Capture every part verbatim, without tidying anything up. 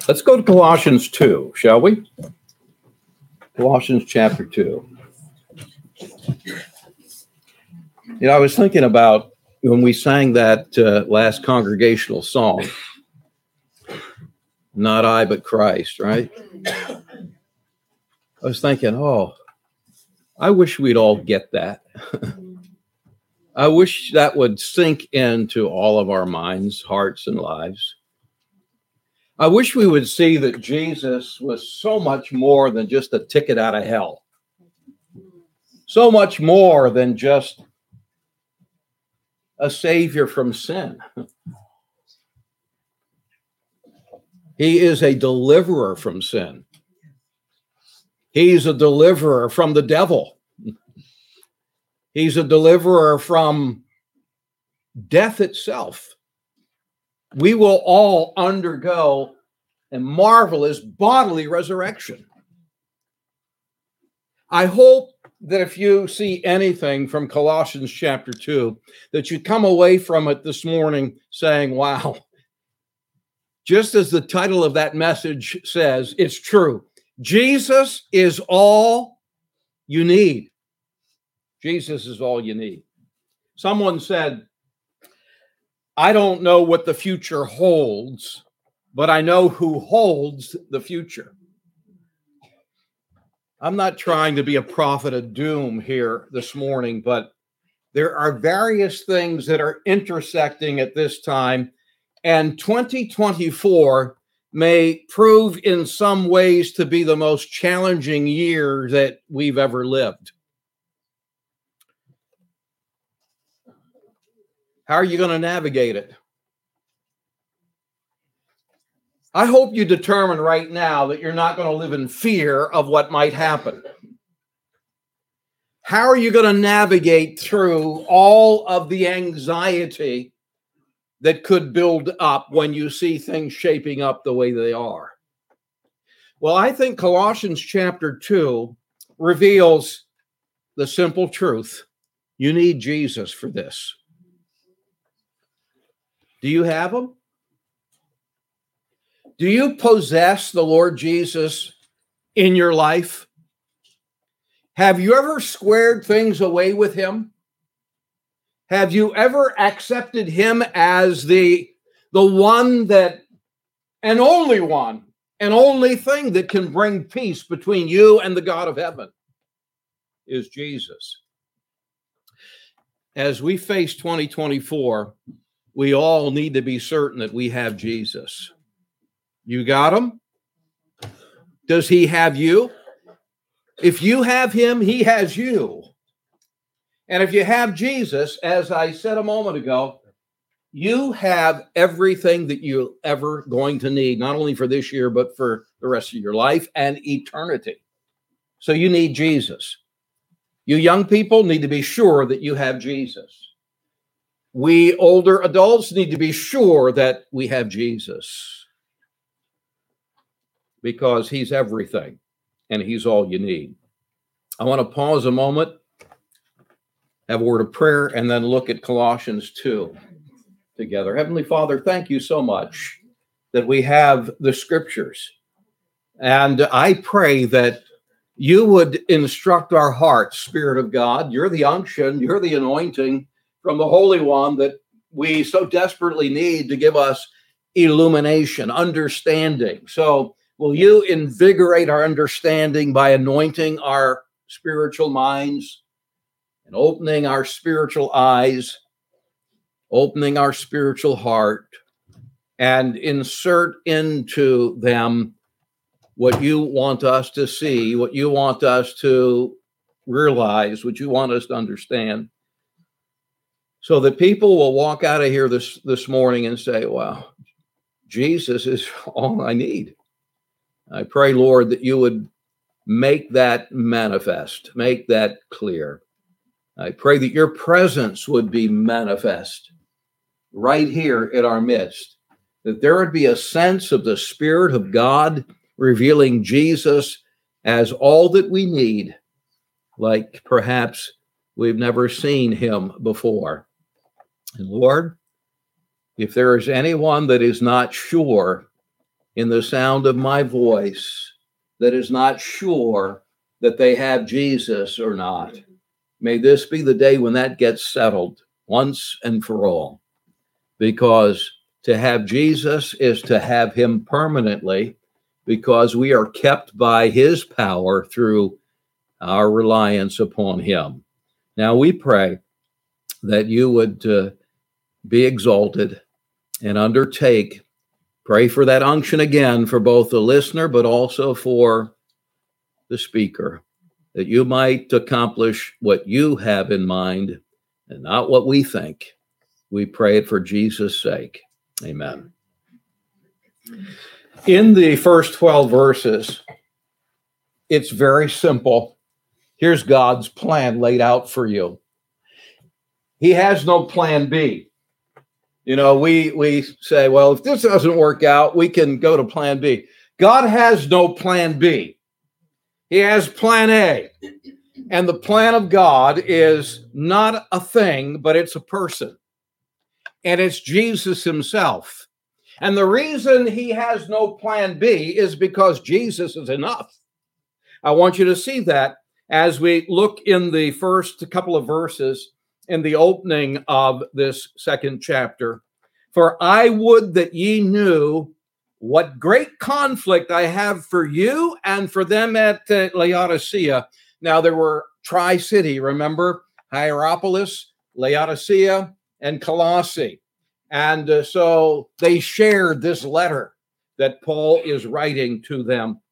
Let's go to Colossians two, shall we? Colossians chapter two. You know, I was thinking about when we sang that uh, last congregational song, Not I, but Christ, right? I was thinking, oh, I wish we'd all get that. I wish that would sink into all of our minds, hearts, and lives. I wish we would see that Jesus was so much more than just a ticket out of hell. So much more than just a savior from sin. He is a deliverer from sin. He's a deliverer from the devil. He's a deliverer from death itself. We will all undergo a marvelous bodily resurrection. I hope that if you see anything from Colossians chapter two, that you come away from it this morning saying, wow, just as the title of that message says, it's true. Jesus is all you need. Jesus is all you need. Someone said, I don't know what the future holds, but I know who holds the future. I'm not trying to be a prophet of doom here this morning, but there are various things that are intersecting at this time, and twenty twenty-four may prove in some ways to be the most challenging year that we've ever lived. How are you going to navigate it? I hope you determine right now that you're not going to live in fear of what might happen. How are you going to navigate through all of the anxiety that could build up when you see things shaping up the way they are? Well, I think Colossians chapter two reveals the simple truth. You need Jesus for this. Do you have him? Do you possess the Lord Jesus in your life? Have you ever squared things away with him? Have you ever accepted him as the, the one that, and only one, and only thing that can bring peace between you and the God of heaven is Jesus? As we face twenty twenty-four, we all need to be certain that we have Jesus. You got him? Does he have you? If you have him, he has you. And if you have Jesus, as I said a moment ago, you have everything that you're ever going to need, not only for this year, but for the rest of your life and eternity. So you need Jesus. You young people need to be sure that you have Jesus. We older adults need to be sure that we have Jesus, because he's everything and he's all you need. I want to pause a moment, have a word of prayer, and then look at Colossians two together. Heavenly Father, thank you so much that we have the scriptures. And I pray that you would instruct our hearts, Spirit of God. You're the unction, you're the anointing from the Holy One that we so desperately need to give us illumination, understanding. So will you invigorate our understanding by anointing our spiritual minds and opening our spiritual eyes, opening our spiritual heart, and insert into them what you want us to see, what you want us to realize, what you want us to understand, so that people will walk out of here this, this morning and say, wow, Jesus is all I need. I pray, Lord, that you would make that manifest, make that clear. I pray that your presence would be manifest right here in our midst, that there would be a sense of the Spirit of God revealing Jesus as all that we need, like perhaps we've never seen him before. And Lord, if there is anyone that is not sure in the sound of my voice that is not sure that they have Jesus or not. May this be the day when that gets settled once and for all, because to have Jesus is to have him permanently, because we are kept by his power through our reliance upon him. Now we pray that you would uh, be exalted and undertake, pray for that unction again for both the listener, but also for the speaker, that you might accomplish what you have in mind and not what we think. We pray it for Jesus' sake. Amen. In the first twelve verses, it's very simple. Here's God's plan laid out for you. He has no plan B. You know, we, we say, well, if this doesn't work out, we can go to plan B. God has no plan B. He has plan A. And the plan of God is not a thing, but it's a person. And it's Jesus himself. And the reason he has no plan B is because Jesus is enough. I want you to see that as we look in the first couple of verses in the opening of this second chapter. For I would that ye knew what great conflict I have for you and for them at uh, Laodicea. Now there were Tri-City, remember? Hierapolis, Laodicea, and Colossae. And uh, so they shared this letter that Paul is writing to them.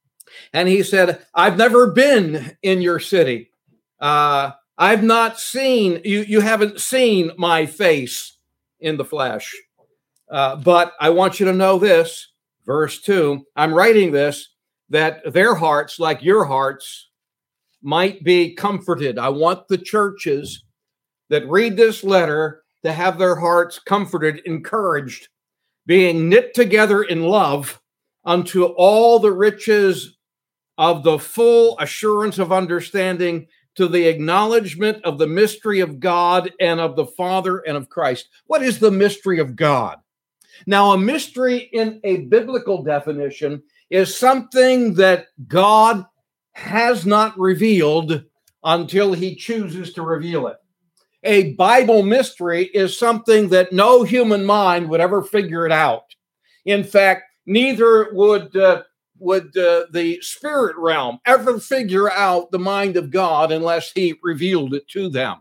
And he said, I've never been in your city. Uh, I've not seen, you, you haven't seen my face in the flesh. Uh, but I want you to know this, verse two, I'm writing this, that their hearts, like your hearts, might be comforted. I want the churches that read this letter to have their hearts comforted, encouraged, being knit together in love unto all the riches of the full assurance of understanding, to the acknowledgement of the mystery of God and of the Father and of Christ. What is the mystery of God? Now, a mystery in a biblical definition is something that God has not revealed until he chooses to reveal it. A Bible mystery is something that no human mind would ever figure it out. In fact, neither would uh, would uh, the spirit realm ever figure out the mind of God unless he revealed it to them.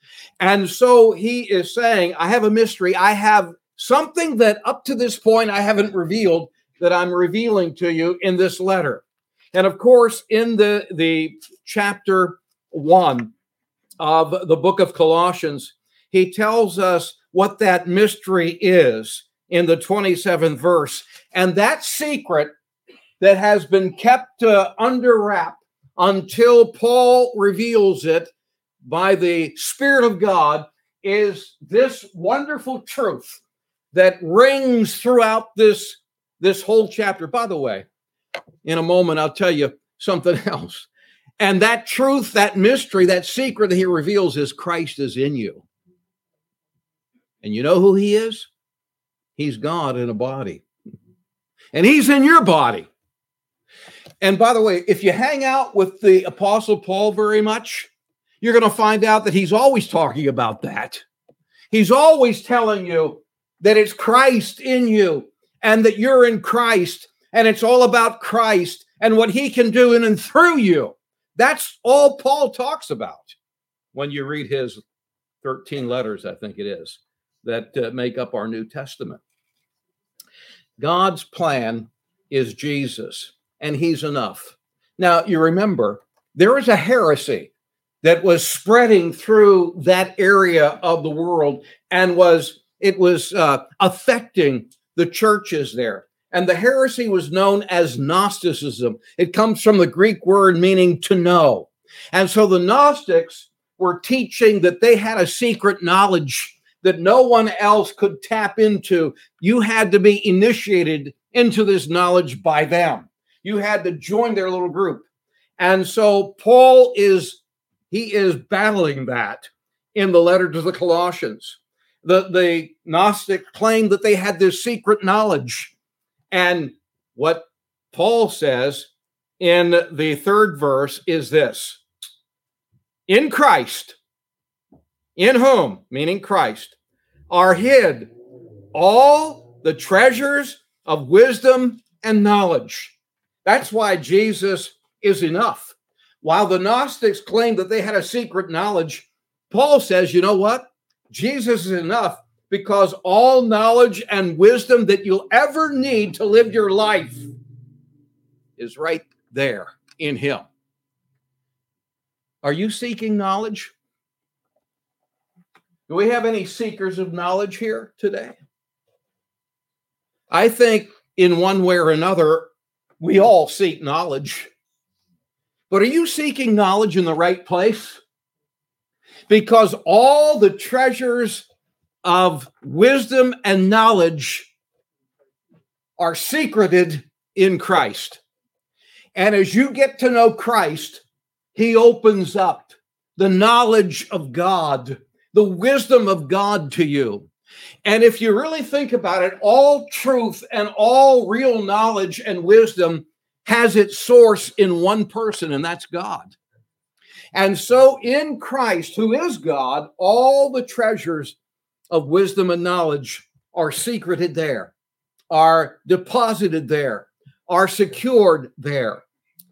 And so he is saying, I have a mystery. I have something that up to this point I haven't revealed that I'm revealing to you in this letter. And of course, in the, the chapter one of the book of Colossians, he tells us what that mystery is in the twenty-seventh verse. And that secret that has been kept uh, under wrap until Paul reveals it by the Spirit of God is this wonderful truth that rings throughout this, this whole chapter. By the way, in a moment, I'll tell you something else. And that truth, that mystery, that secret that he reveals is Christ is in you. And you know who he is? He's God in a body. And he's in your body. And by the way, if you hang out with the Apostle Paul very much, you're going to find out that he's always talking about that. He's always telling you that it's Christ in you and that you're in Christ, and it's all about Christ and what he can do in and through you. That's all Paul talks about when you read his thirteen letters, I think it is, that uh, make up our New Testament. God's plan is Jesus, and he's enough. Now, you remember, there was a heresy that was spreading through that area of the world, and was it was uh, affecting the churches there. And the heresy was known as Gnosticism. It comes from the Greek word meaning to know. And so the Gnostics were teaching that they had a secret knowledge that no one else could tap into. You had to be initiated into this knowledge by them. You had to join their little group. And so Paul is, he is battling that in the letter to the Colossians. The, the Gnostic claimed that they had this secret knowledge. And what Paul says in the third verse is this: in Christ, in whom, meaning Christ, are hid all the treasures of wisdom and knowledge. That's why Jesus is enough. While the Gnostics claimed that they had a secret knowledge, Paul says, you know what? Jesus is enough, because all knowledge and wisdom that you'll ever need to live your life is right there in him. Are you seeking knowledge? Do we have any seekers of knowledge here today? I think in one way or another, we all seek knowledge. But are you seeking knowledge in the right place? Because all the treasures of wisdom and knowledge are secreted in Christ. And as you get to know Christ, he opens up the knowledge of God, the wisdom of God to you. And if you really think about it, all truth and all real knowledge and wisdom has its source in one person, and that's God. And so in Christ, who is God, all the treasures of wisdom and knowledge are secreted there, are deposited there, are secured there.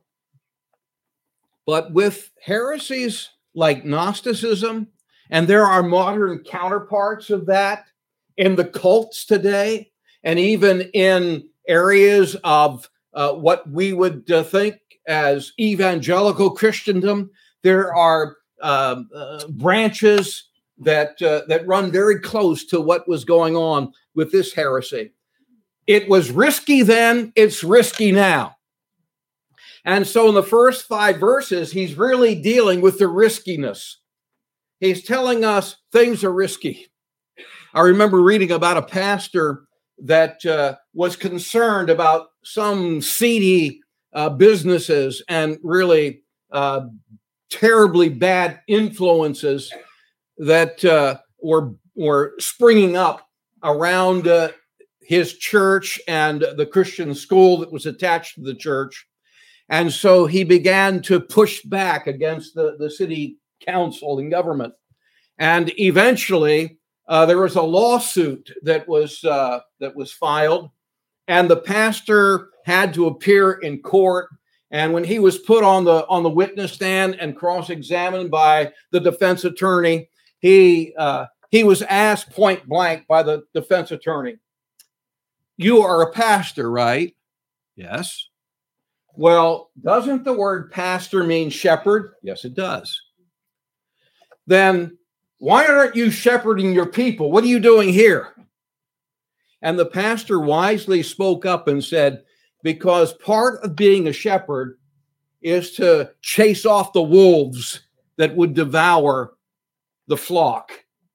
But with heresies like Gnosticism, and there are modern counterparts of that in the cults today, and even in areas of uh, what we would uh, think as evangelical Christendom, there are uh, uh, branches that uh, that run very close to what was going on with this heresy. It was risky then, it's risky now. And so in the first five verses, he's really dealing with the riskiness. He's telling us things are risky. I remember reading about a pastor that uh, was concerned about some seedy uh, businesses and really uh, terribly bad influences that uh, were, were springing up around uh, his church and the Christian school that was attached to the church. And so he began to push back against the, the city council and government. And eventually, uh, there was a lawsuit that was uh, that was filed, and the pastor had to appear in court. And when he was put on the on the witness stand and cross-examined by the defense attorney, he uh, he was asked point blank by the defense attorney, "You are a pastor, right?" "Yes." "Well, doesn't the word pastor mean shepherd?" "Yes, it does." "Then why aren't you shepherding your people? What are you doing here?" And the pastor wisely spoke up and said, "Because part of being a shepherd is to chase off the wolves that would devour the flock."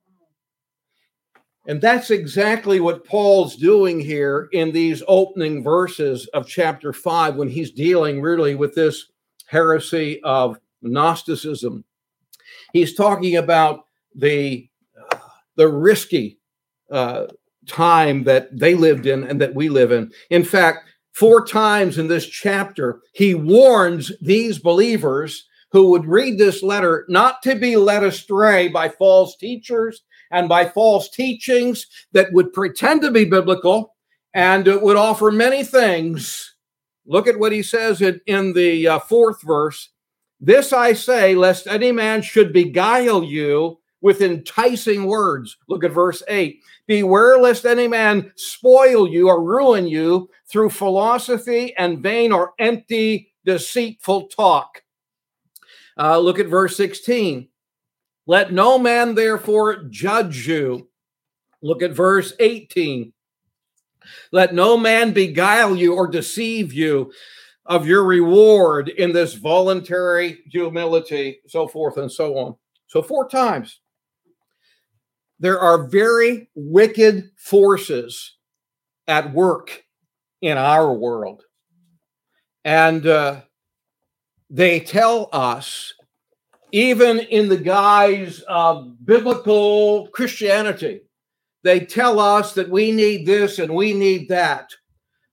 And that's exactly what Paul's doing here in these opening verses of chapter five, when he's dealing really with this heresy of Gnosticism. He's talking about the, uh, the risky uh, time that they lived in and that we live in. In fact, four times in this chapter, he warns these believers who would read this letter not to be led astray by false teachers and by false teachings that would pretend to be biblical and it would offer many things. Look at what he says in, in the uh, fourth verse. "This I say, lest any man should beguile you with enticing words." Look at verse eight. "Beware lest any man spoil you or ruin you through philosophy and vain or empty, deceitful talk." Uh, look at verse sixteen. "Let no man therefore judge you." Look at verse eighteen. "Let no man beguile you or deceive you of your reward in this voluntary humility," so forth and so on. So four times. There are very wicked forces at work in our world. And uh, they tell us, even in the guise of biblical Christianity, they tell us that we need this and we need that.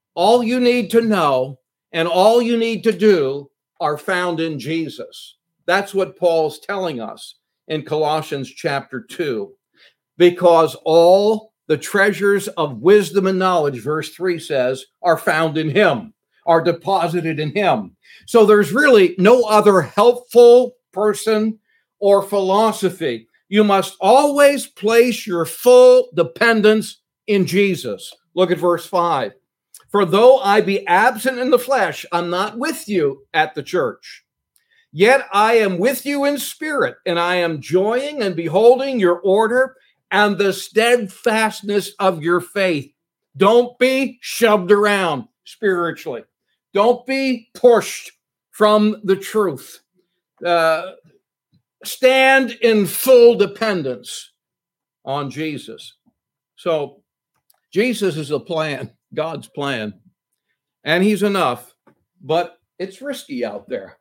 All you need to know and all you need to do are found in Jesus. That's what Paul's telling us in Colossians chapter two. Because all the treasures of wisdom and knowledge, verse three says, are found in him, are deposited in him. So there's really no other helpful person or philosophy. You must always place your full dependence in Jesus. Look at verse five. For though I be absent in the flesh, I'm not with you at the church. Yet I am with you in spirit, and I am joying and beholding your order and the steadfastness of your faith. Don't be shoved around spiritually. Don't be pushed from the truth. Uh, stand in full dependence on Jesus. So Jesus is a plan, God's plan, and he's enough, but it's risky out there.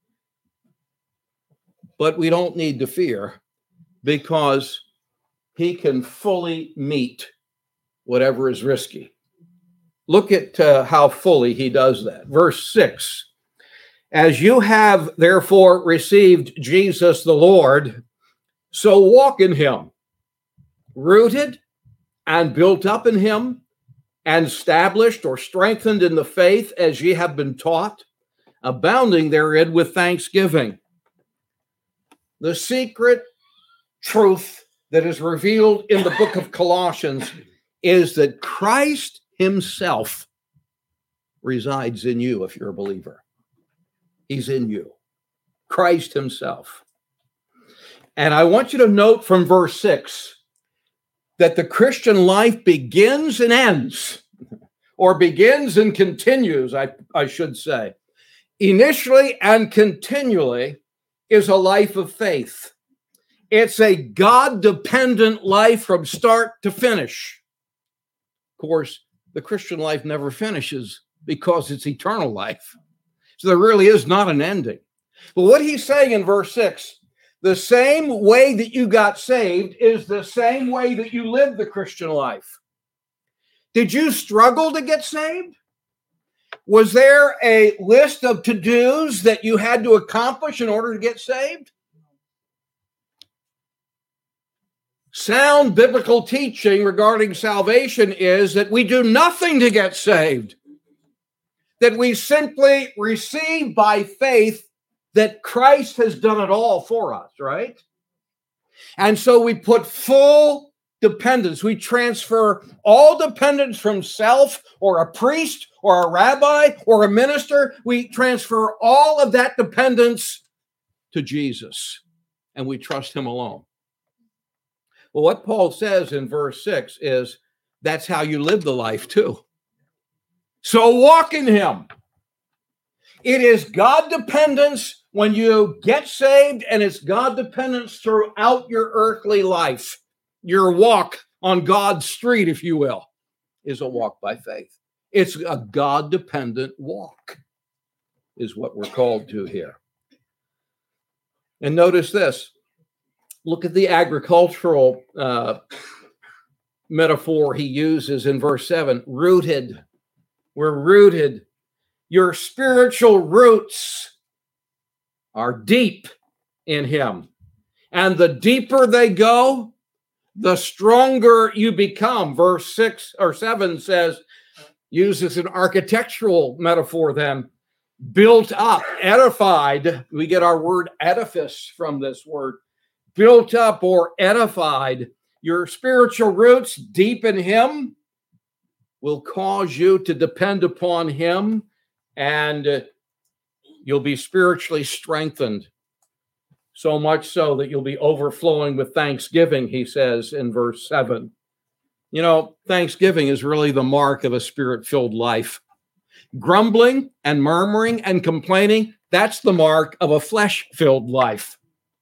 But we don't need to fear because he can fully meet whatever is risky. Look at uh, how fully he does that. Verse six, as you have therefore received Jesus the Lord, so walk in him, rooted and built up in him, and established or strengthened in the faith as ye have been taught, abounding therein with thanksgiving. The secret truth that is revealed in the book of Colossians is that Christ himself resides in you if you're a believer. He's in you. Christ himself. And I want you to note from verse six that the Christian life begins and ends, or begins and continues, I, I should say. Initially and continually is a life of faith. It's a God-dependent life from start to finish. Of course, the Christian life never finishes because it's eternal life. So there really is not an ending. But what he's saying in verse six, the same way that you got saved is the same way that you live the Christian life. Did you struggle to get saved? Was there a list of to-dos that you had to accomplish in order to get saved? Sound biblical teaching regarding salvation is that we do nothing to get saved, that we simply receive by faith that Christ has done it all for us, right? And so we put full dependence. We transfer all dependence from self or a priest or a rabbi or a minister. We transfer all of that dependence to Jesus, and we trust him alone. Well, what Paul says in verse six is that's how you live the life too. So walk in him. It is God dependence when you get saved, and it's God dependence throughout your earthly life. Your walk on God's street, if you will, is a walk by faith. It's a God-dependent walk, is what we're called to here. And notice this. Look at the agricultural uh, metaphor he uses in verse seven. Rooted. We're rooted. Your spiritual roots are deep in him. And the deeper they go, the stronger you become. Verse six or seven says, uses an architectural metaphor then. Built up, edified. We get our word edifice from this word. Built up or edified. Your spiritual roots deep in him will cause you to depend upon him, and you'll be spiritually strengthened. So much so that you'll be overflowing with thanksgiving, he says in verse seven. You know, thanksgiving is really the mark of a spirit-filled life. Grumbling and murmuring and complaining, that's the mark of a flesh-filled life.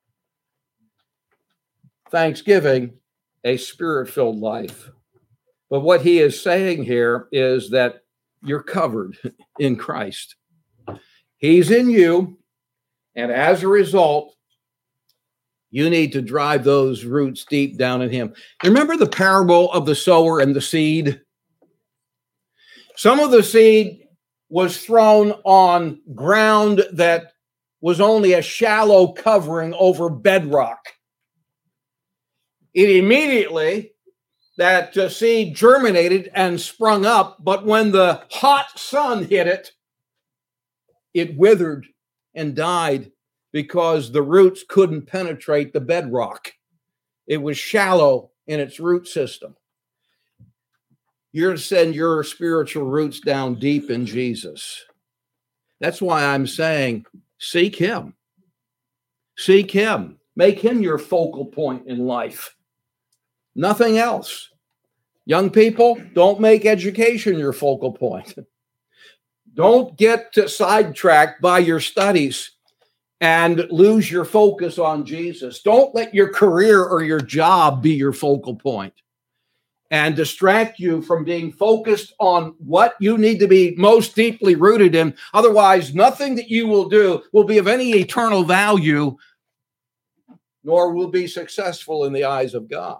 Thanksgiving, a spirit-filled life. But what he is saying here is that you're covered in Christ. He's in you, and as a result, you need to drive those roots deep down in him. Remember the parable of the sower and the seed? Some of the seed was thrown on ground that was only a shallow covering over bedrock. It immediately, that uh, seed germinated and sprung up, but when the hot sun hit it, it withered and died because the roots couldn't penetrate the bedrock. It was shallow in its root system. You're to send your spiritual roots down deep in Jesus. That's why I'm saying, seek him. Seek him. Make him your focal point in life. Nothing else. Young people, don't make education your focal point. Don't get sidetracked by your studies and lose your focus on Jesus. Don't let your career or your job be your focal point and distract you from being focused on what you need to be most deeply rooted in. Otherwise, nothing that you will do will be of any eternal value, nor will be successful in the eyes of God.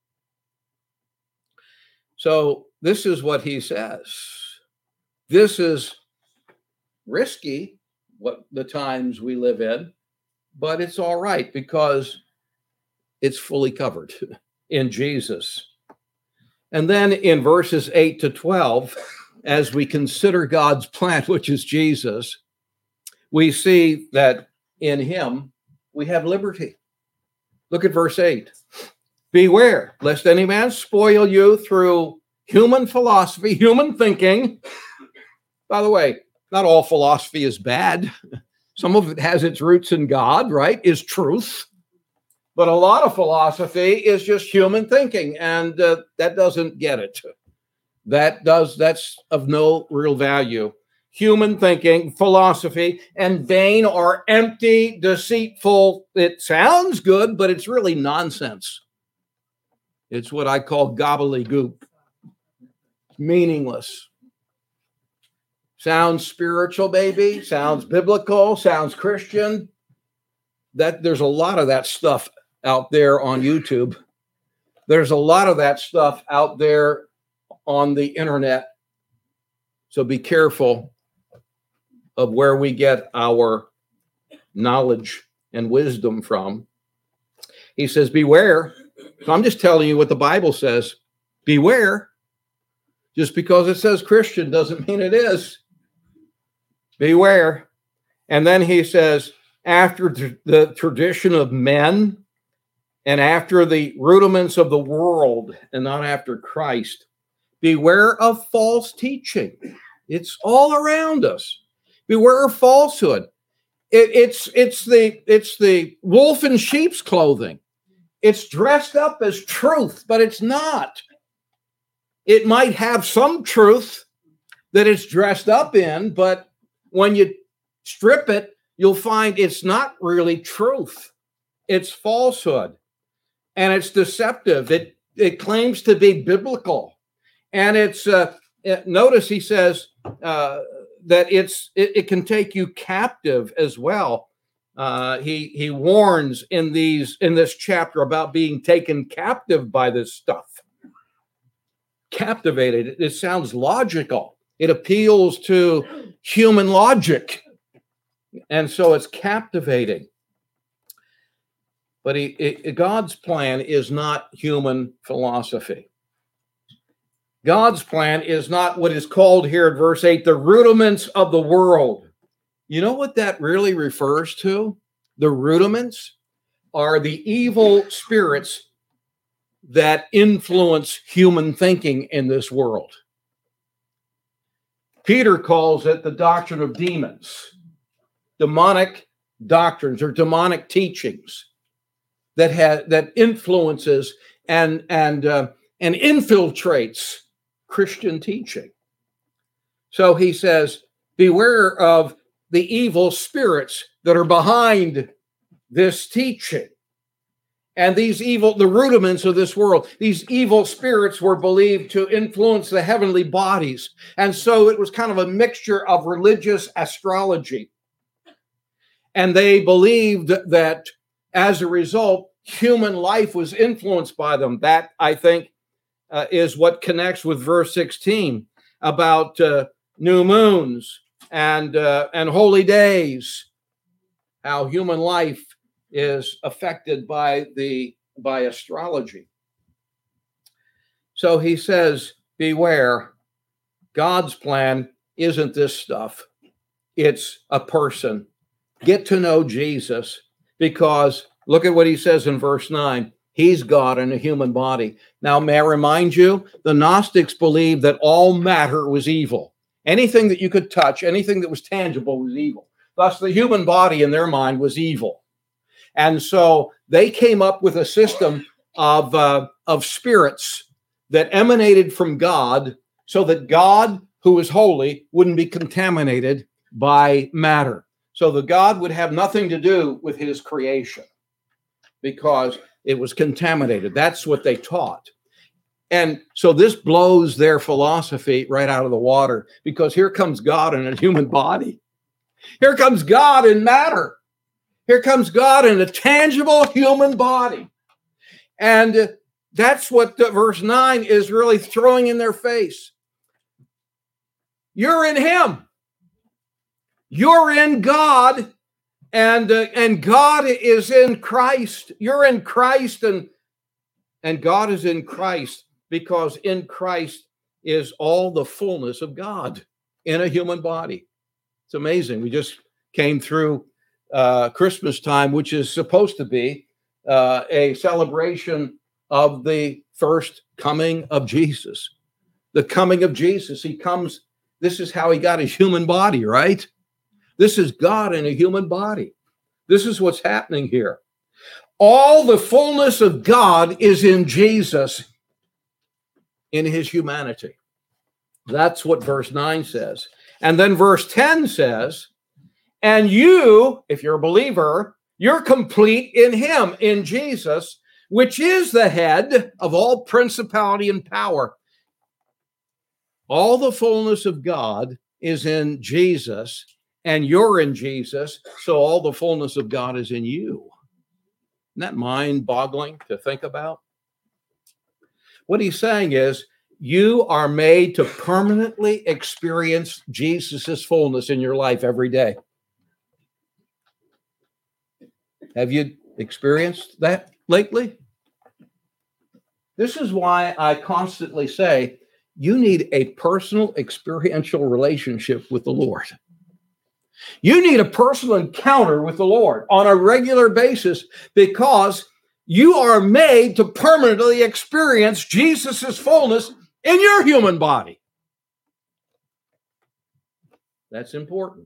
So this is what he says. This is risky, what the times we live in, but it's all right because it's fully covered in Jesus. And then in verses eight to twelve, as we consider God's plan, which is Jesus, we see that in him we have liberty. Look at verse eight. Beware, lest any man spoil you through human philosophy, human thinking. By the way, not all philosophy is bad. Some of it has its roots in God, right? Is truth. But a lot of philosophy is just human thinking, and uh, that doesn't get it. That does, that's of no real value. Human thinking, philosophy, and vain or empty, deceitful. It sounds good, but it's really nonsense. It's what I call gobbledygook. Meaningless. Sounds spiritual, baby. Sounds biblical. Sounds Christian. That there's a lot of that stuff out there on YouTube. There's a lot of that stuff out there on the internet. So be careful of where we get our knowledge and wisdom from. He says, beware. So I'm just telling you what the Bible says. Beware. Just because it says Christian doesn't mean it is. Beware. And then he says, after t- the tradition of men and after the rudiments of the world and not after Christ, beware of false teaching. It's all around us. Beware of falsehood. It, it's, it's, the, it's the wolf in sheep's clothing. It's dressed up as truth, but it's not. It might have some truth that it's dressed up in, but when you strip it, you'll find it's not really truth. It's falsehood, and it's deceptive. It it claims to be biblical, and it's uh, notice he says uh, that it's it, it can take you captive as well. Uh, he he warns in these in this chapter about being taken captive by this stuff. Captivated. It sounds logical. It appeals to human logic. And so it's captivating. But he, it, God's plan is not human philosophy. God's plan is not what is called here in verse eight, the rudiments of the world. You know what that really refers to? The rudiments are the evil spirits that influence human thinking in this world. Peter calls it the doctrine of demons, demonic doctrines or demonic teachings that has that influences and and uh, and infiltrates Christian teaching. So he says, beware of the evil spirits that are behind this teaching. And these evil, the rudiments of this world, these evil spirits were believed to influence the heavenly bodies. And so it was kind of a mixture of religious astrology. And they believed that as a result, human life was influenced by them. That, I think, uh, is what connects with verse sixteen. about uh, new moons and uh, and holy days, how human life is affected by the by astrology. So he says, beware, God's plan isn't this stuff. It's a person. Get to know Jesus, because look at what he says in verse nine. He's God in a human body. Now, may I remind you, the Gnostics believed that all matter was evil. Anything that you could touch, anything that was tangible was evil. Thus, the human body in their mind was evil. And so they came up with a system of, uh, of spirits that emanated from God, so that God, who is holy, wouldn't be contaminated by matter. So the God would have nothing to do with his creation because it was contaminated. That's what they taught. And so this blows their philosophy right out of the water, because here comes God in a human body. Here comes God in matter. Here comes God in a tangible human body. And that's what the, verse nine is really throwing in their face. You're in him. You're in God, and uh, and God is in Christ. You're in Christ, and and God is in Christ, because in Christ is all the fullness of God in a human body. It's amazing. We just came through uh, Christmas time, which is supposed to be uh, a celebration of the first coming of Jesus. The coming of Jesus. He comes. This is how he got a human body, right? This is God in a human body. This is what's happening here. All the fullness of God is in Jesus, in his humanity. That's what verse nine says. And then verse ten says, and you, if you're a believer, you're complete in him, in Jesus, which is the head of all principality and power. All the fullness of God is in Jesus, and you're in Jesus, so all the fullness of God is in you. Isn't that mind-boggling to think about? What he's saying is, you are made to permanently experience Jesus's fullness in your life every day. Have you experienced that lately? This is why I constantly say, you need a personal experiential relationship with the Lord. You need a personal encounter with the Lord on a regular basis, because you are made to permanently experience Jesus's fullness in your human body. That's important.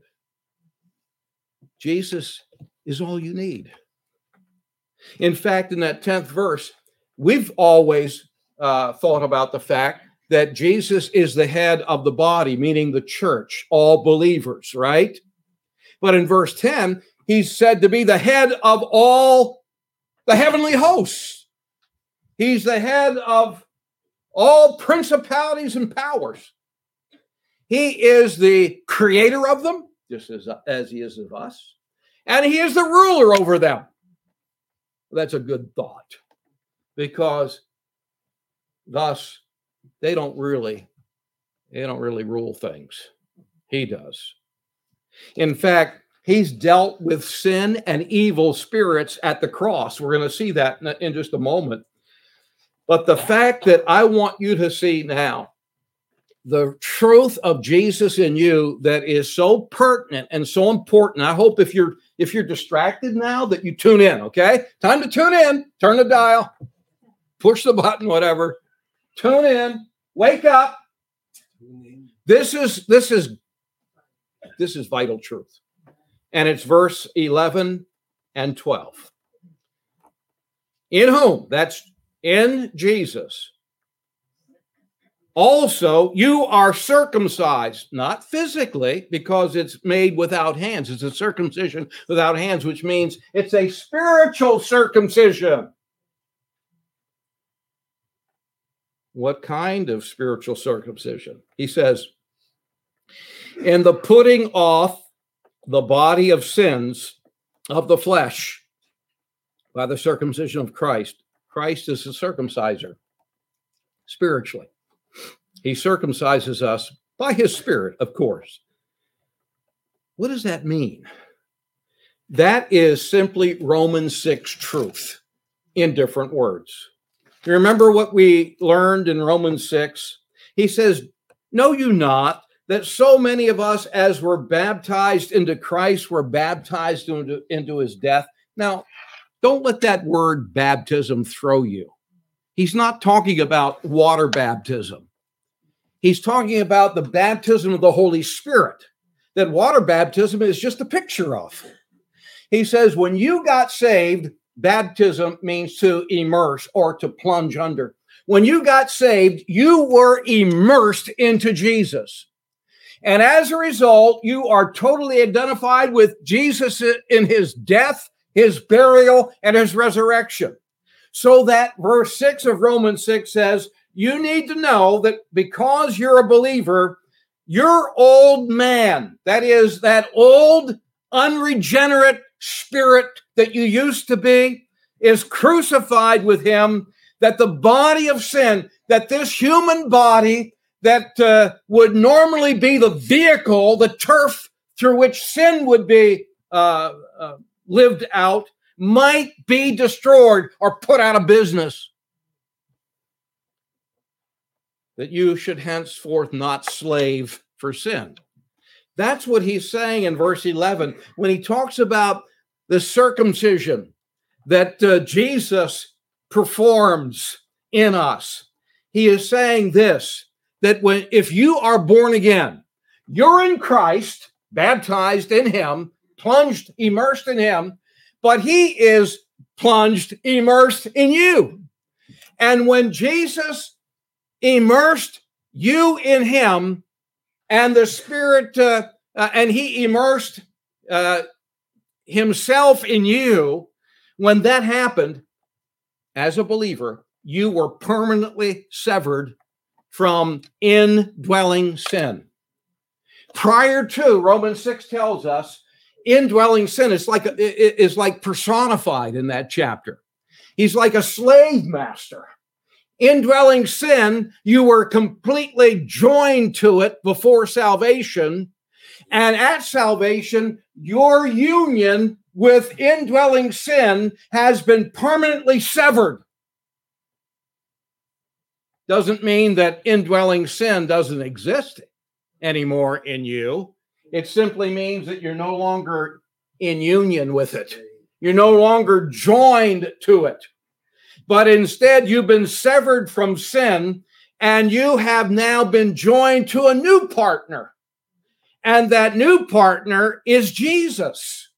Jesus is all you need. In fact, in that tenth verse, we've always uh, thought about the fact that Jesus is the head of the body, meaning the church, all believers, right? But in verse ten, he's said to be the head of all the heavenly hosts. He's the head of all principalities and powers. He is the creator of them, just as, as he is of us. And he is the ruler over them. That's a good thought, because thus they don't really, they don't really rule things. He does. In fact, he's dealt with sin and evil spirits at the cross. We're going to see that in, in just a moment. But the fact that I want you to see now, the truth of Jesus in you that is so pertinent and so important. I hope if you're if you're distracted now that you tune in, okay? Time to tune in. Turn the dial. Push the button, whatever. Tune in. Wake up. This is this is this is vital truth. And it's verse eleven and twelve. In whom? That's in Jesus. Also, you are circumcised, not physically, because it's made without hands. It's a circumcision without hands, which means it's a spiritual circumcision. What kind of spiritual circumcision? He says, in the putting off the body of sins of the flesh by the circumcision of Christ. Christ is the circumciser spiritually. He circumcises us by his Spirit, of course. What does that mean? That is simply Romans six truth in different words. You remember what we learned in Romans six? He says, know you not that so many of us as were baptized into Christ were baptized into, into his death? Now, don't let that word baptism throw you. He's not talking about water baptism. He's talking about the baptism of the Holy Spirit that water baptism is just a picture of. He says, when you got saved, baptism means to immerse or to plunge under. When you got saved, you were immersed into Jesus. And as a result, you are totally identified with Jesus in his death, his burial, and his resurrection. So that verse six of Romans six says, you need to know that because you're a believer, your old man, that is, that old unregenerate spirit that you used to be, is crucified with him, that the body of sin, that this human body that uh, would normally be the vehicle, the turf through which sin would be uh, uh, lived out, might be destroyed or put out of business. That you should henceforth not slave for sin. That's what he's saying in verse eleven when he talks about the circumcision that uh, Jesus performs in us. He is saying this, that when if you are born again, you're in Christ, baptized in him, plunged, immersed in him, but he is plunged, immersed in you. And when Jesus immersed you in him, and the Spirit, uh, uh, and he immersed uh, himself in you, when that happened, as a believer, you were permanently severed from indwelling sin. Prior to, Romans six tells us, indwelling sin is like, is like personified in that chapter. He's like a slave master. Indwelling sin, you were completely joined to it before salvation. And at salvation, your union with indwelling sin has been permanently severed. Doesn't mean that indwelling sin doesn't exist anymore in you. It simply means that you're no longer in union with it. You're no longer joined to it. But instead, you've been severed from sin, and you have now been joined to a new partner. And that new partner is Jesus.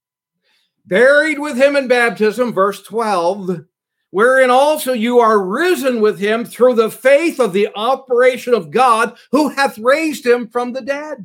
Buried with him in baptism, verse twelve, wherein also you are risen with him through the faith of the operation of God, who hath raised him from the dead.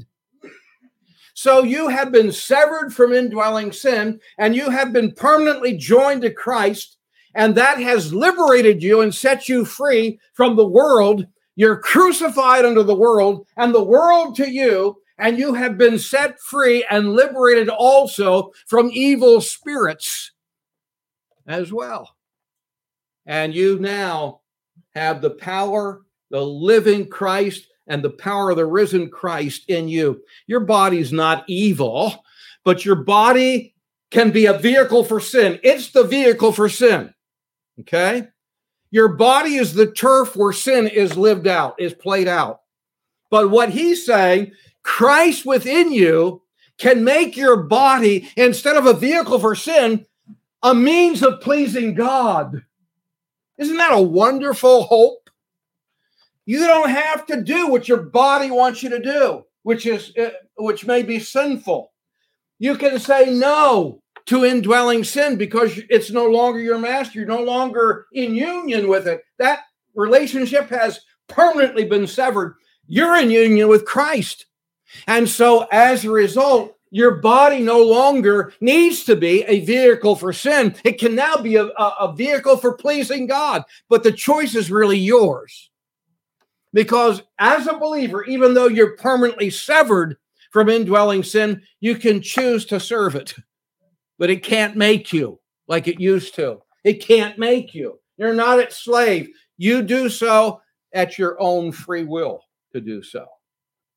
So you have been severed from indwelling sin, and you have been permanently joined to Christ. And that has liberated you and set you free from the world. You're crucified under the world and the world to you, and you have been set free and liberated also from evil spirits as well. And you now have the power, the living Christ, and the power of the risen Christ in you. Your body's not evil, but your body can be a vehicle for sin. It's the vehicle for sin. Okay? Your body is the turf where sin is lived out, is played out. But what he's saying, Christ within you can make your body, instead of a vehicle for sin, a means of pleasing God. Isn't that a wonderful hope? You don't have to do what your body wants you to do, which is uh, which may be sinful. You can say no to indwelling sin because it's no longer your master. You're no longer in union with it. That relationship has permanently been severed. You're in union with Christ. And so as a result, your body no longer needs to be a vehicle for sin. It can now be a, a, a vehicle for pleasing God. But the choice is really yours. Because as a believer, even though you're permanently severed from indwelling sin, you can choose to serve it. But it can't make you like it used to. It can't make you. You're not its slave. You do so at your own free will to do so.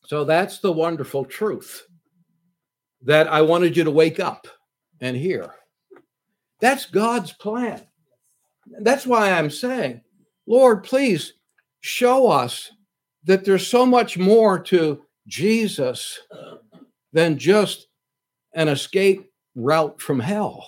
So that's the wonderful truth that I wanted you to wake up and hear. That's God's plan. That's why I'm saying, Lord, please show us that there's so much more to Jesus than just an escape route from hell.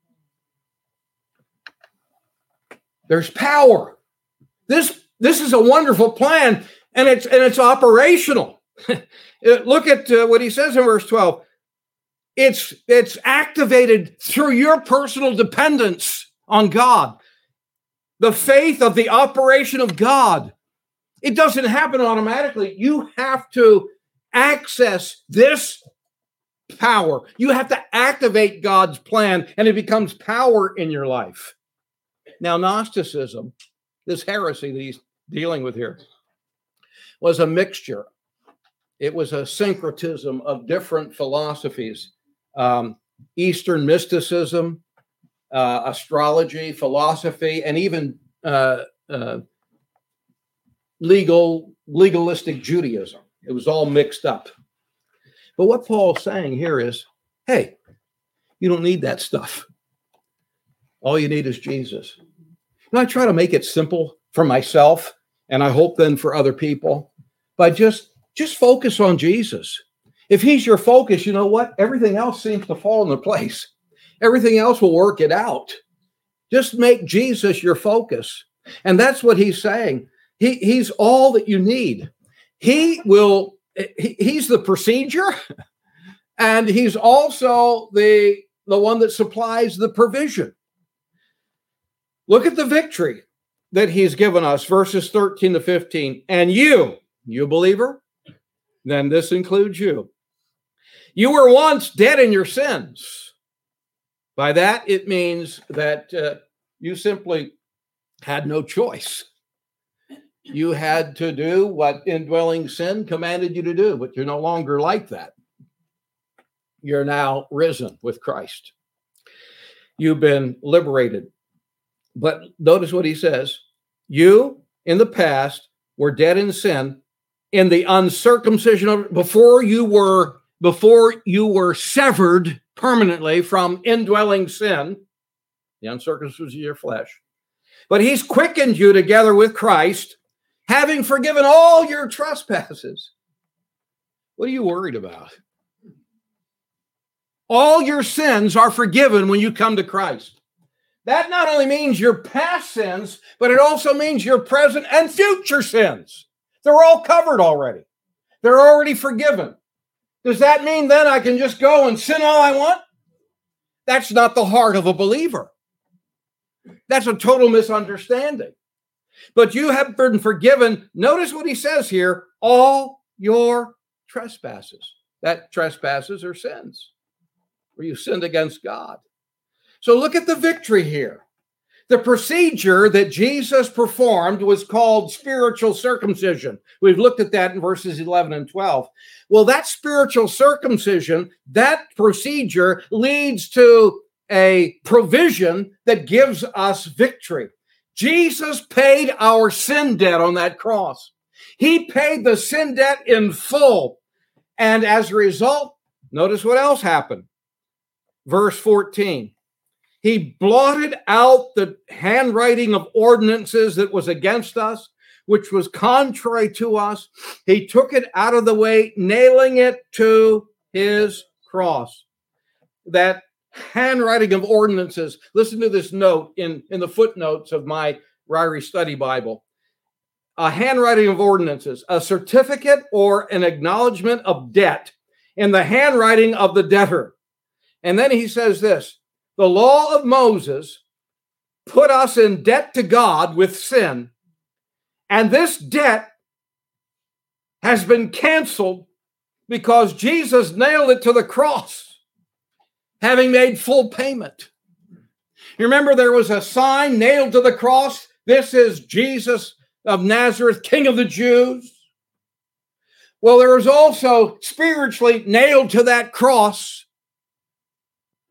There's power. This, this is a wonderful plan, and it's, and it's operational. Look at uh, what he says in verse twelve. It's, it's activated through your personal dependence on God. The faith of the operation of God. It doesn't happen automatically. You have to access this power. You have to activate God's plan, and it becomes power in your life. Now, Gnosticism, this heresy that he's dealing with here, was a mixture. It was a syncretism of different philosophies. Um, Eastern mysticism, uh, astrology, philosophy, and even uh, uh, legal, legalistic Judaism. It was all mixed up. But what Paul's saying here is, hey, you don't need that stuff. All you need is Jesus. And I try to make it simple for myself, and I hope then for other people, but just, just focus on Jesus. If he's your focus, you know what? Everything else seems to fall into place. Everything else will work it out. Just make Jesus your focus. And that's what he's saying. He, he's all that you need. He will, he, he's the procedure, and he's also the, the one that supplies the provision. Look at the victory that he's given us, verses thirteen to fifteen. And you, you believer, then this includes you. You were once dead in your sins. By that, it means that uh, you simply had no choice. You had to do what indwelling sin commanded you to do, but you're no longer like that. You're now risen with Christ. You've been liberated. But notice what he says. You, in the past, were dead in sin, in the uncircumcision of, before you were, before you were severed permanently from indwelling sin, the uncircumcision of your flesh. But he's quickened you together with Christ, having forgiven all your trespasses. What are you worried about? All your sins are forgiven when you come to Christ. That not only means your past sins, but it also means your present and future sins. They're all covered already. They're already forgiven. Does that mean then I can just go and sin all I want? That's not the heart of a believer. That's a total misunderstanding. But you have been forgiven. Notice what he says here, all your trespasses. That trespasses are sins, where you sinned against God. So look at the victory here. The procedure that Jesus performed was called spiritual circumcision. We've looked at that in verses eleven and twelve. Well, that spiritual circumcision, that procedure leads to a provision that gives us victory. Jesus paid our sin debt on that cross. He paid the sin debt in full. And as a result, notice what else happened. Verse fourteen. He blotted out the handwriting of ordinances that was against us, which was contrary to us. He took it out of the way, nailing it to his cross. That handwriting of ordinances. Listen to this note in, in the footnotes of my Ryrie Study Bible. A handwriting of ordinances, a certificate or an acknowledgement of debt in the handwriting of the debtor. And then he says this, the law of Moses put us in debt to God with sin, and this debt has been canceled because Jesus nailed it to the cross, having made full payment. You remember there was a sign nailed to the cross. This is Jesus of Nazareth, King of the Jews. Well, there was also spiritually nailed to that cross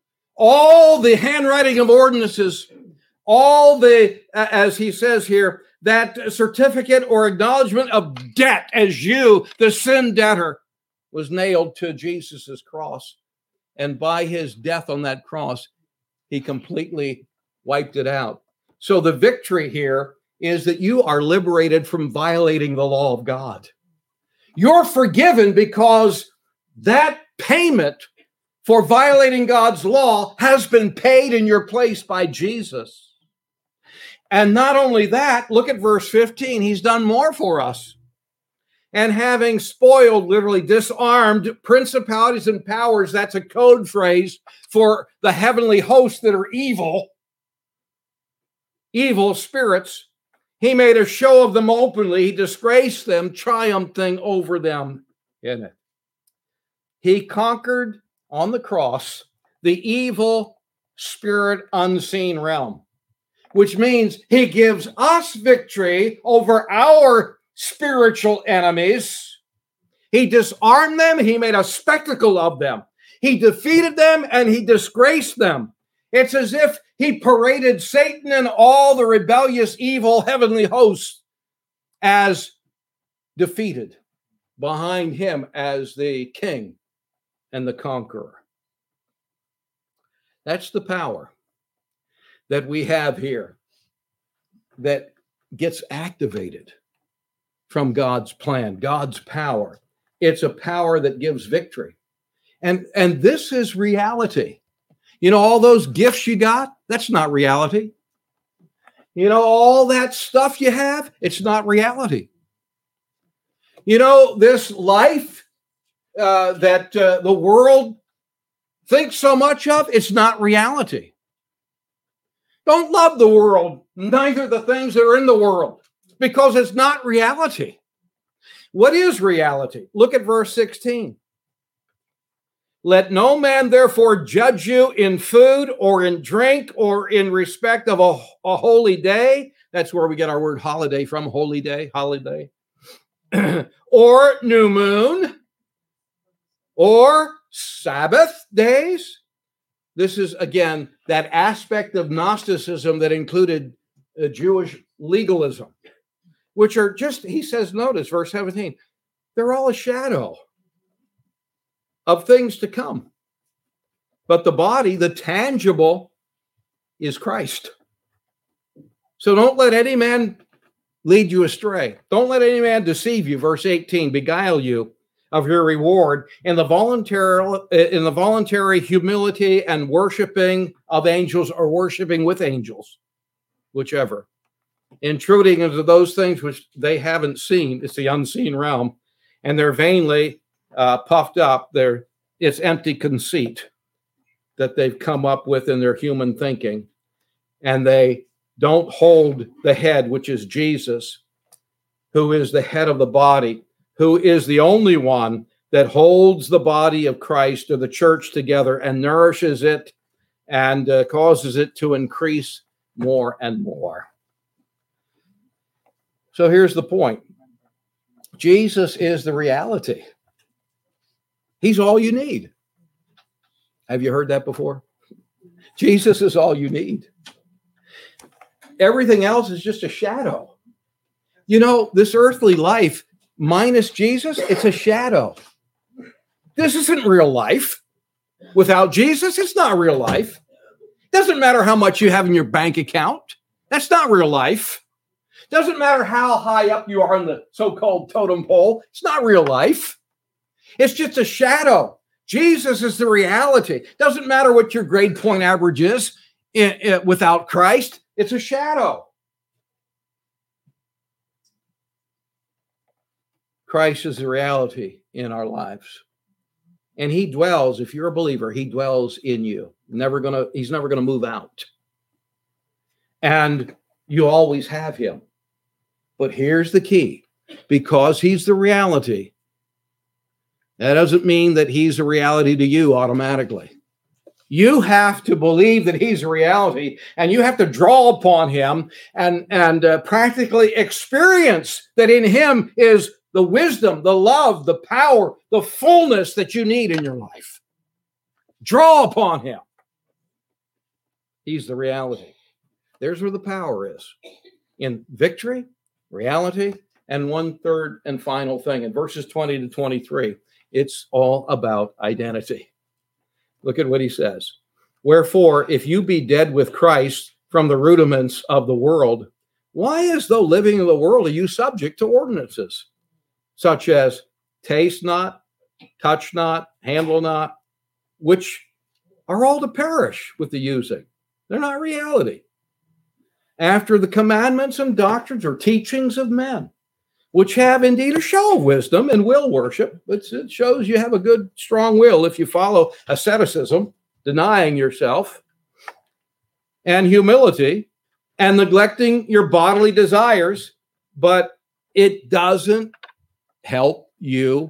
all the handwriting of ordinances, all the, as he says here, that certificate or acknowledgement of debt as you, the sin debtor, was nailed to Jesus's cross. And by his death on that cross, he completely wiped it out. So the victory here is that you are liberated from violating the law of God. You're forgiven because that payment for violating God's law has been paid in your place by Jesus. And not only that, look at verse fifteen. He's done more for us. And having spoiled, literally disarmed principalities and powers, that's a code phrase for the heavenly hosts that are evil, evil spirits. He made a show of them openly. He disgraced them, triumphing over them in it. He conquered on the cross the evil spirit unseen realm, which means he gives us victory over our spiritual enemies. He disarmed them. He made a spectacle of them. He defeated them and he disgraced them. It's as if he paraded Satan and all the rebellious, evil heavenly hosts as defeated behind him as the king and the conqueror. That's the power that we have here that gets activated from God's plan, God's power. It's a power that gives victory. And, and this is reality. You know, all those gifts you got, that's not reality. You know, all that stuff you have, it's not reality. You know, this life uh, that uh, the world thinks so much of, it's not reality. Don't love the world, neither the things that are in the world, because it's not reality. What is reality? Look at verse sixteen. Let no man therefore judge you in food or in drink or in respect of a, a holy day. That's where we get our word holiday from, holy day, holiday. Or new moon or Sabbath days. This is, again, that aspect of Gnosticism that included uh, Jewish legalism, which are just, he says, notice verse seventeen, they're all a shadow of things to come. But the body, the tangible, is Christ. So don't let any man lead you astray. Don't let any man deceive you, verse eighteen, beguile you of your reward in the voluntary in the voluntary humility and worshiping of angels or worshiping with angels, whichever. Intruding into those things which they haven't seen. It's the unseen realm. And they're vainly uh, puffed up. They're, it's empty conceit that they've come up with in their human thinking. And they don't hold the head, which is Jesus, who is the head of the body, who is the only one that holds the body of Christ or the church together and nourishes it and uh, causes it to increase more and more. So here's the point. Jesus is the reality. He's all you need. Have you heard that before? Jesus is all you need. Everything else is just a shadow. You know, this earthly life minus Jesus, it's a shadow. This isn't real life. Without Jesus, it's not real life. Doesn't matter how much you have in your bank account. That's not real life. Doesn't matter how high up you are on the so-called totem pole. It's not real life. It's just a shadow. Jesus is the reality. Doesn't matter what your grade point average is in, in, without Christ. It's a shadow. Christ is the reality in our lives. And he dwells, if you're a believer, he dwells in you. Never gonna, he's never going to move out. And you always have him. But here's the key. Because he's the reality, that doesn't mean that he's a reality to you automatically. You have to believe that he's a reality, and you have to draw upon him and, and uh, practically experience that in him is the wisdom, the love, the power, the fullness that you need in your life. Draw upon him. He's the reality. There's where the power is. in victory, reality, and one third and final thing. In verses twenty to twenty-three, it's all about identity. Look at what he says. Wherefore, if you be dead with Christ from the rudiments of the world, why, as though living in the world, are you subject to ordinances, such as taste not, touch not, handle not, which are all to perish with the using? They're not reality. After the commandments and doctrines or teachings of men, which have indeed a show of wisdom and will worship, but it shows you have a good, strong will if you follow asceticism, denying yourself, and humility, and neglecting your bodily desires, but it doesn't help you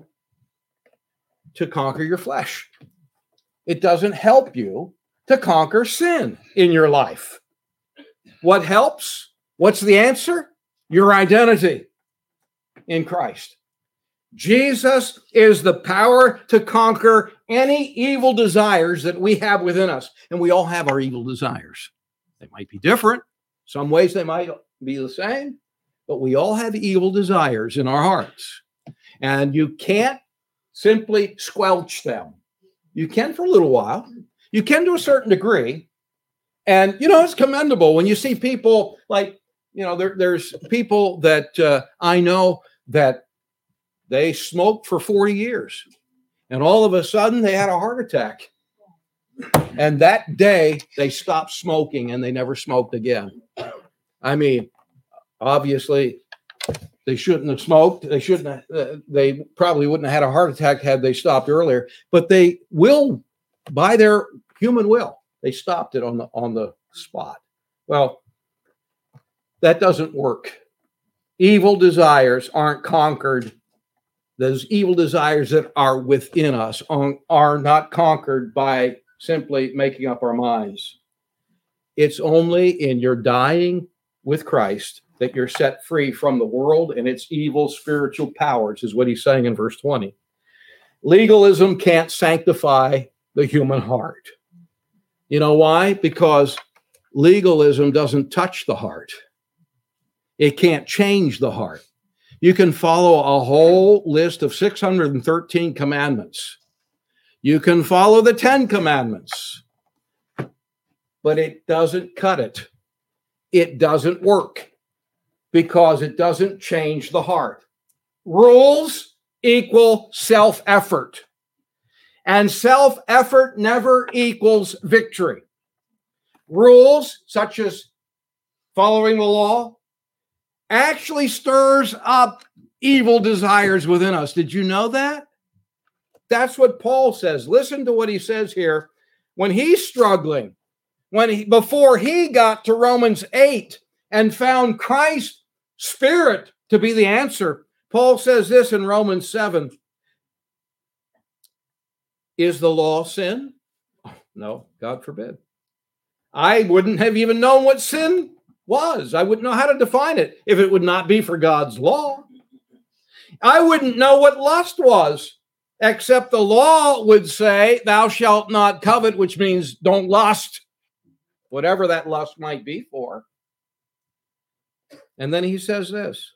to conquer your flesh. It doesn't help you to conquer sin in your life. What helps? What's the answer? Your identity in Christ. Jesus is the power to conquer any evil desires that we have within us. And we all have our evil desires. They might be different. Some ways they might be the same, but we all have evil desires in our hearts. And you can't simply squelch them. You can for a little while. You can to a certain degree. And, you know, it's commendable when you see people like, you know, there, there's people that uh, I know that they smoked for forty years. And all of a sudden they had a heart attack. And that day they stopped smoking and they never smoked again. I mean, obviously they shouldn't have smoked. They shouldn't have, uh, they probably wouldn't have had a heart attack had they stopped earlier, but they will, by their human will, they stopped it on the, on the spot. Well, that doesn't work. Evil desires aren't conquered. Those evil desires that are within us are, are not conquered by simply making up our minds. It's only in your dying with Christ that you're set free from the world and its evil spiritual powers, is what he's saying in verse twenty. Legalism can't sanctify the human heart. You know why? Because legalism doesn't touch the heart. It can't change the heart. You can follow a whole list of six hundred thirteen commandments. You can follow the Ten Commandments, but it doesn't cut it. It doesn't work because it doesn't change the heart. Rules equal self-effort, and self-effort never equals victory. Rules, such as following the law, actually stirs up evil desires within us. Did you know that? That's what Paul says. Listen to what he says here. When he's struggling, when he, before he got to Romans eight and found Christ's Spirit to be the answer, Paul says this in Romans seven. Is the law sin? Oh, no, God forbid. I wouldn't have even known what sin was. I wouldn't know how to define it if it would not be for God's law. I wouldn't know what lust was, except the law would say, thou shalt not covet, which means don't lust, whatever that lust might be for. And then he says this,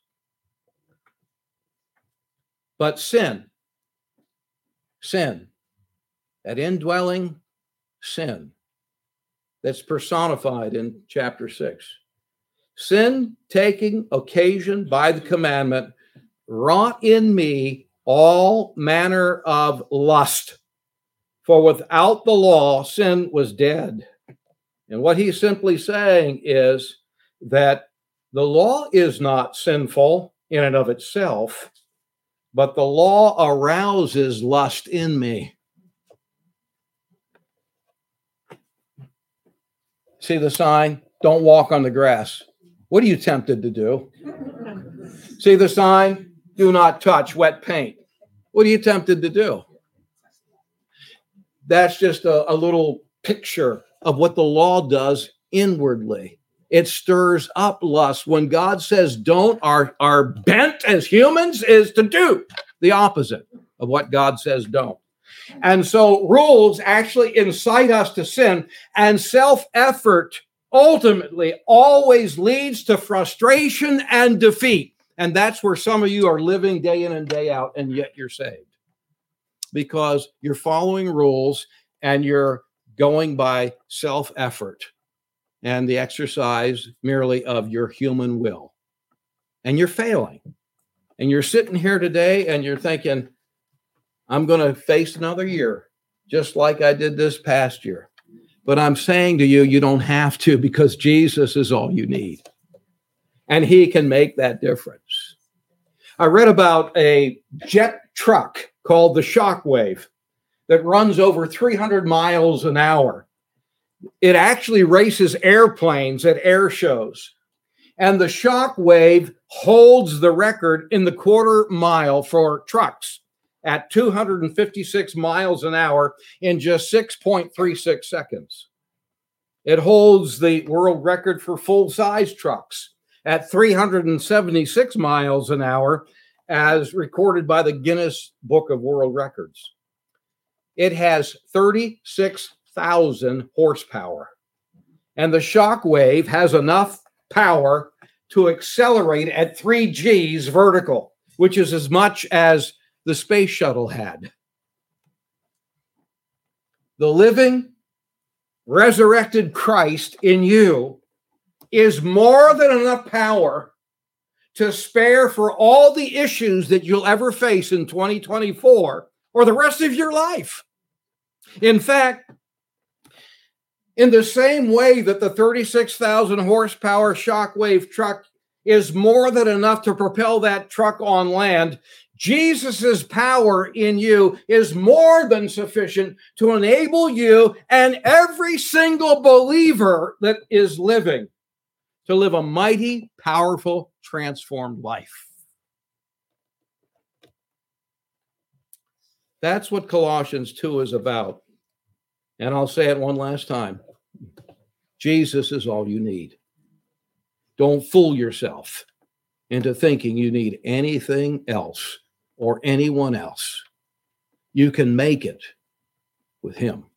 but sin, sin, that indwelling sin that's personified in chapter six, sin taking occasion by the commandment, wrought in me all manner of lust. For without the law, sin was dead. And what he's simply saying is that the law is not sinful in and of itself, but the law arouses lust in me. See the sign? Don't walk on the grass. What are you tempted to do? See the sign? Do not touch wet paint. What are you tempted to do? That's just a, a little picture of what the law does inwardly. It stirs up lust. When God says don't, our, our bent as humans is to do the opposite of what God says don't. And so rules actually incite us to sin, and self-effort ultimately always leads to frustration and defeat. And that's where some of you are living day in and day out, and yet you're saved. Because you're following rules and you're going by self-effort and the exercise merely of your human will. And you're failing. And you're sitting here today and you're thinking, I'm going to face another year, just like I did this past year. But I'm saying to you, you don't have to, because Jesus is all you need. And he can make that difference. I read about a jet truck called the Shockwave that runs over three hundred miles an hour. It actually races airplanes at air shows. And the Shockwave holds the record in the quarter mile for trucks at two hundred fifty-six miles an hour in just six point three six seconds. It holds the world record for full-size trucks at three hundred seventy-six miles an hour, as recorded by the Guinness Book of World Records. It has thirty-six thousand horsepower. And the Shockwave has enough power to accelerate at three G's vertical, which is as much as the space shuttle had. The living, resurrected Christ in you is more than enough power to spare for all the issues that you'll ever face in twenty twenty-four or the rest of your life. In fact, in the same way that the thirty-six thousand horsepower Shockwave truck is more than enough to propel that truck on land, Jesus's power in you is more than sufficient to enable you and every single believer that is living to live a mighty, powerful, transformed life. That's what Colossians two is about. And I'll say it one last time. Jesus is all you need. Don't fool yourself into thinking you need anything else or anyone else. You can make it with him.